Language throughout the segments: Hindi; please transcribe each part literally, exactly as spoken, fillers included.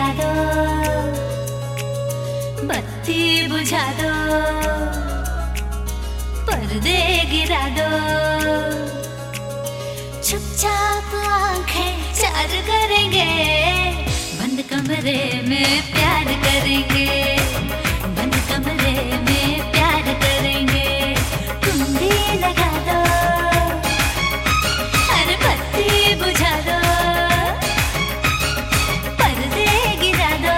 गिरा दो, बत्ती बुझा दो, पर्दे गिरा दो, चुपचाप आंखें चार करेंगे, बंद कमरे में प्यार करेंगे, बंद कमरे में प्यार करेंगे। कुंडी लगा दो, अरे बत्ती बुझा दो, पर्दे गिरा दो,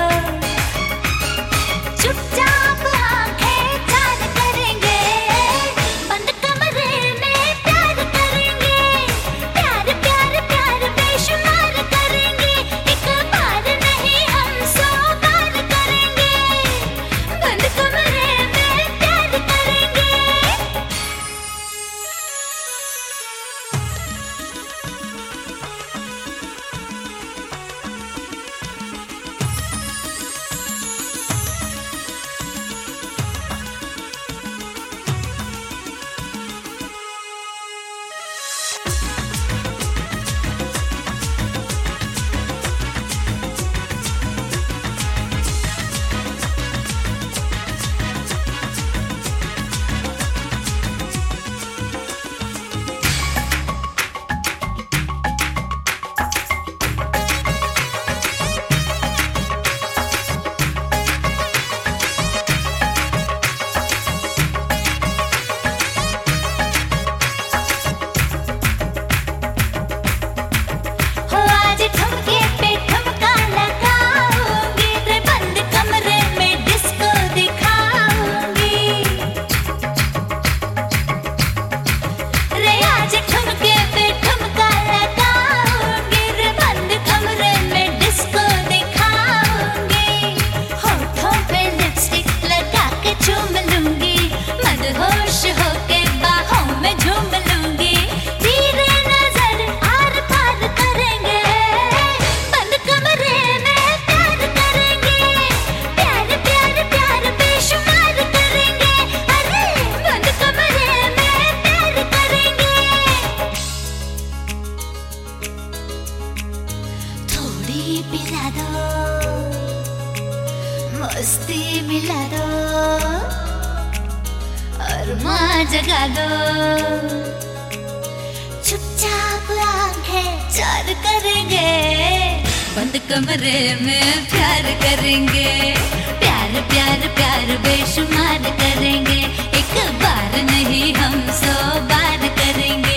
चुपचाप आंखें चार करेंगे, बंद कमरे में प्यार करेंगे, प्यार प्यार प्यार बेशुमार करेंगे, एक बार नहीं हम सौ बार करेंगे, बंद कमरे में प्यार करेंगे। पिला दो, मस्ती मिला दो, अरमां जगा दो, चुपचाप आंखें चार करेंगे, बंद कमरे में प्यार करेंगे, प्यार प्यार प्यार बेशुमार करेंगे, एक बार नहीं हम सौ बार करेंगे।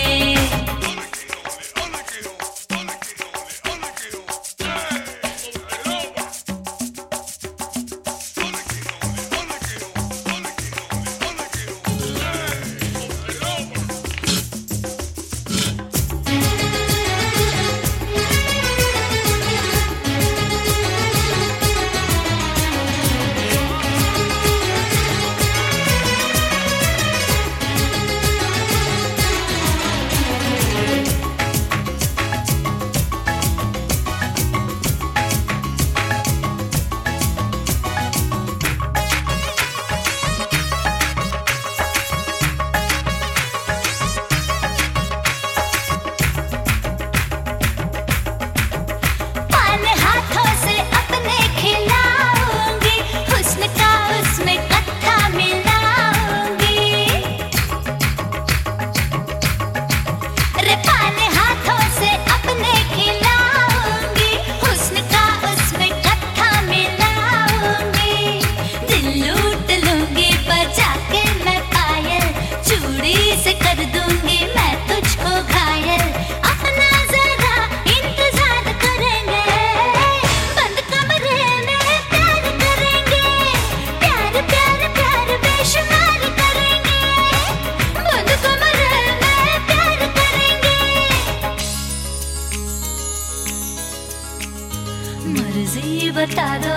मर्जी बता दो,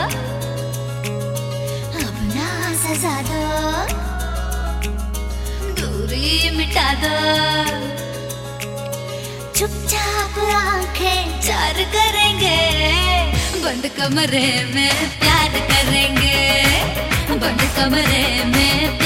अपना सजा दो, दूरी मिटा दो, चुपचाप आंखें चार करेंगे, बंद कमरे में प्यार करेंगे, बंद कमरे में